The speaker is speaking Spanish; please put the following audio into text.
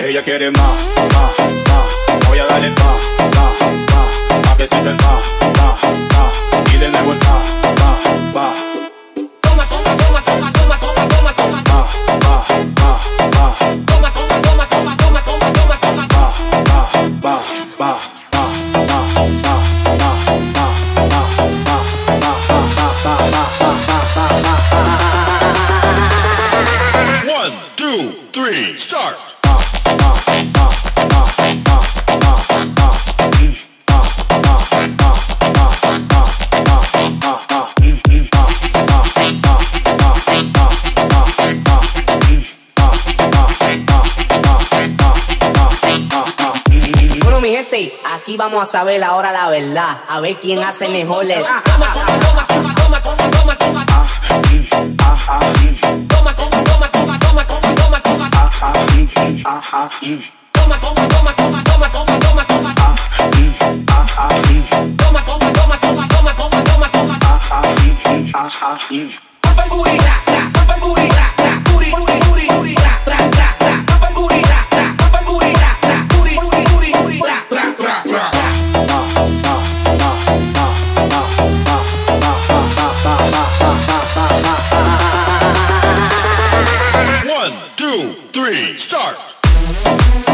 Ella quiere más, voy a darle pa' que sienta el y de nuevo el Toma, toma, toma, toma, toma, toma, toma, toma, toma, toma, toma, toma, toma, toma, toma, toma, One, two, three, start. Bueno, mi gente, aquí vamos a saber ahora la verdad, a ver quién hace mejor el... One, two, three, start.